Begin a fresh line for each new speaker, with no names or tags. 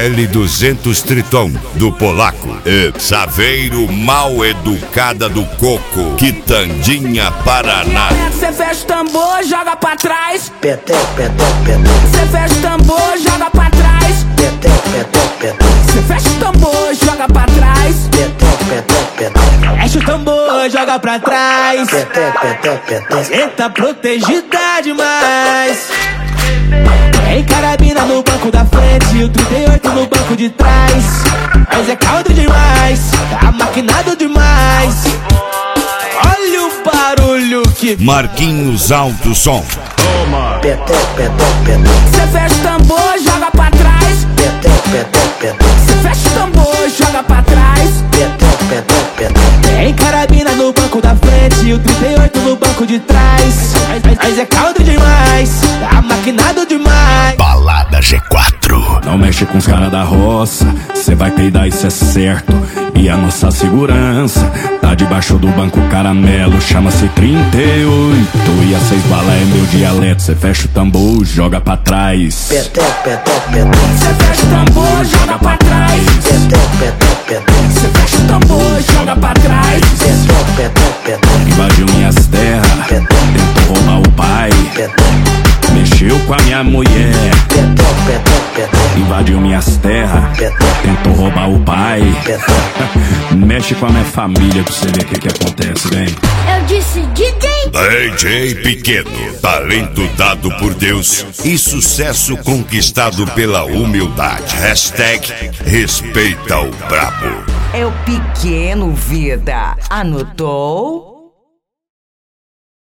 L200 Triton, do Polaco. E Saveiro Mal Educada do Coco, Quitandinha, Paraná.
Cê fecha o tambor, joga pra trás.
Petec, petec, petec.
Cê fecha o tambor, joga pra trás.
Petec, petec, petec.
Cê fecha o tambor, joga pra trás.
Petec, petec, petec.
Fecha o tambor, joga pra trás.
Petec, petec, petec.
Cê tá protegida demais. Tem carabina no banco da frente e o 38 no banco de trás. Mas é caldo demais, tá maquinado demais. Olha o barulho que...
Marquinhos Alto Som.
Petec, petec, petec.
Cê fecha o tambor, joga pra trás.
Petec, petec, petec.
Cê fecha o tambor, joga pra trás.
Petec, petec, petec.
Tem carabina no banco da frente e o 38 no banco de trás. Mas é caldo demais, tá maquinado demais.
Balada G4.
Não mexe com os caras da roça, cê vai peidar, isso é certo. E a nossa segurança tá debaixo do banco caramelo, chama-se 38. E a 6 bala é meu dialeto, cê fecha o tambor, joga pra trás.
Petec, petec, petec.
Cê fecha o tambor, joga pra trás.
Petec, petec, petec.
Cê fecha o tambor, joga pra trás.
Petec, petec, petec.
Invadiu minhas terras, tentou roubar o pai,
Petec,
mexeu com a minha mulher.
petec, petec, petec.
Invadiu minhas terras, tentou roubar o pai. Mexe com a minha família pra você ver o que acontece, vem.
Eu disse
DJ Pequeno, talento dado por Deus e sucesso conquistado pela humildade. Hashtag respeita o brabo.
É o Pequeno, vida. Anotou?